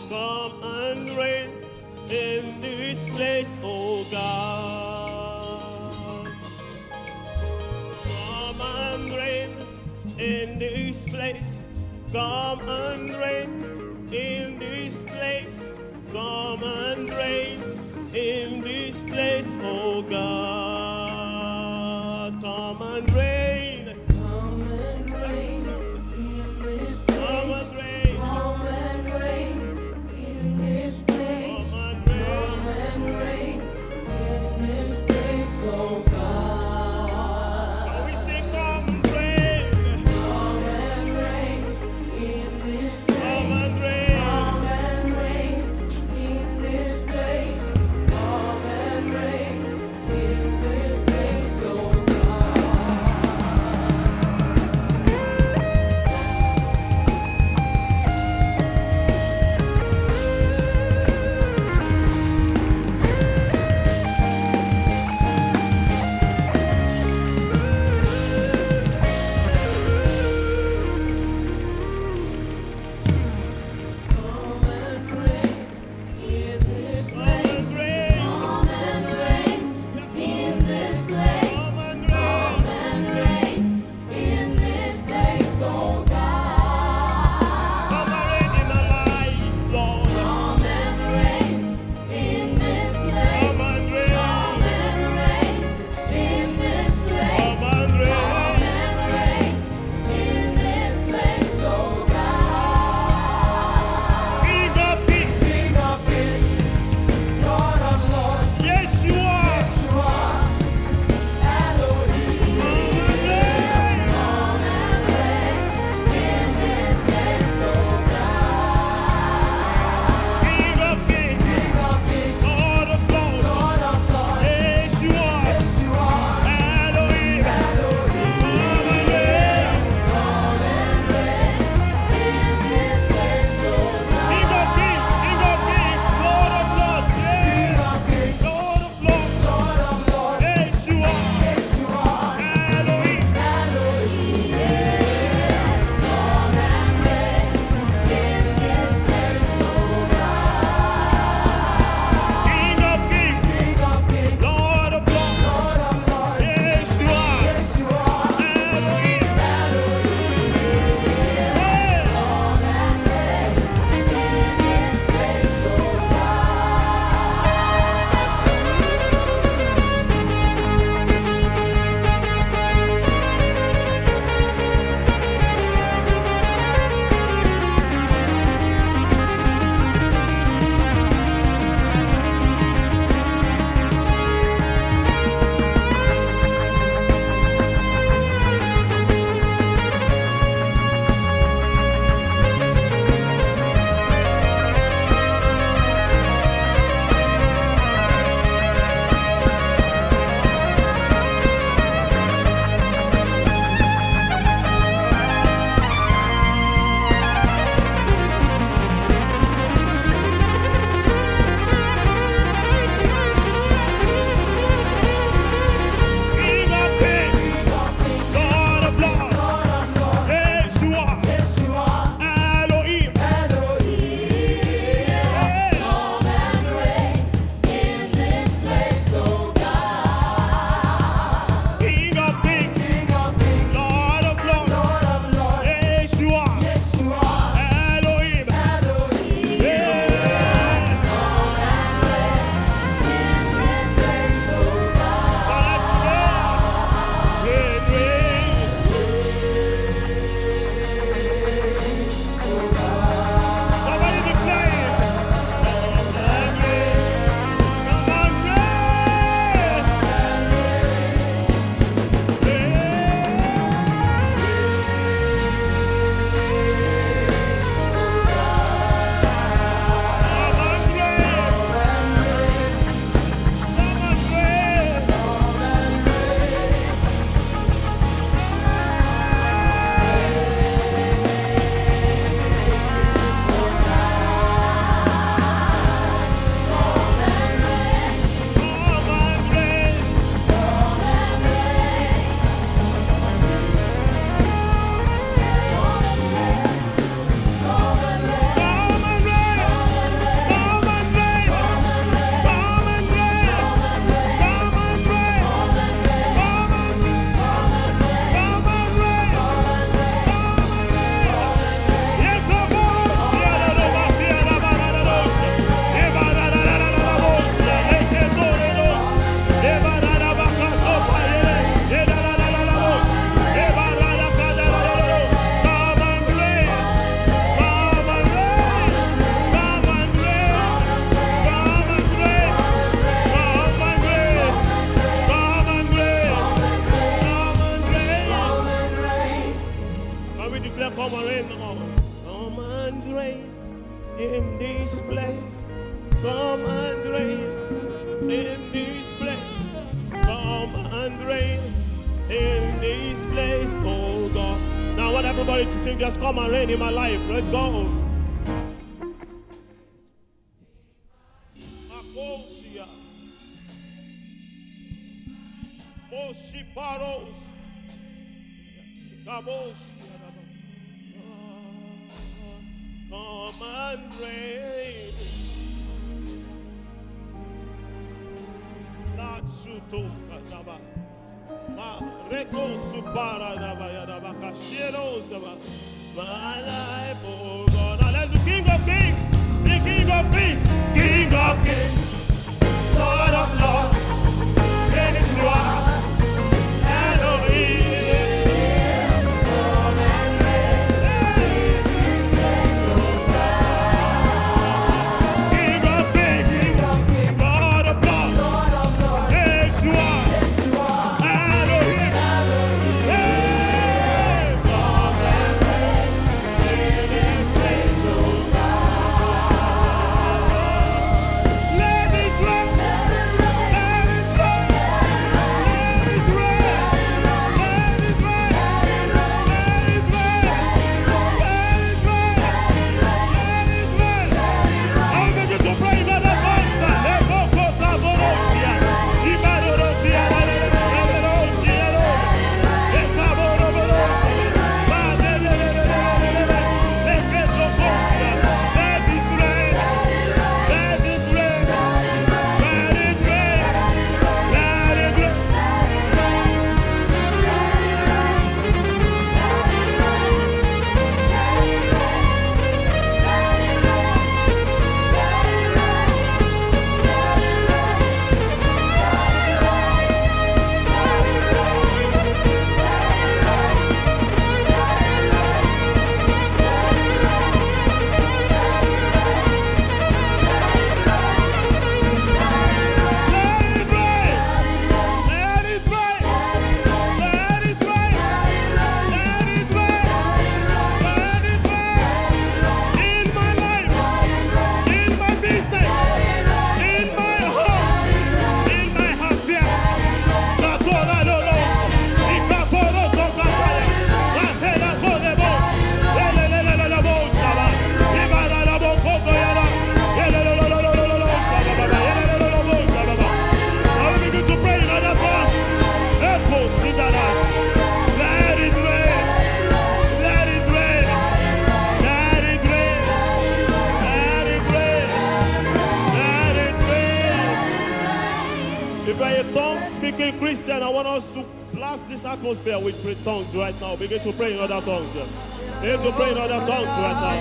Come and reign in this place, oh God. Come and reign in this place. Come and reign in this place. Come and reign in this place, oh God. Come and reign. Come and reign in this place. Come and reign. Come and reign in this place. Come and reign. Come and reign in this place, oh God. Can we sing come and reign? Come and reign in this place. Come and reign. Come and reign in this place. Come in this place. Come and reign in this place. Come and reign in this place, oh God. Now I want everybody to sing, just come and reign in my life. Let's go. Makosia. Moshiparos. Ikabosia. Come and reign. Natsuto Kataba. Reko Supara Daba Kashiros. My life, oh God. Now let's do King of Kings. The King of Kings. King of Kings. Lord of Lords. Yeshua. Elohim. Christian, I want us to blast this atmosphere with tongues right now. Begin to pray in other tongues. Begin to pray in other tongues right now.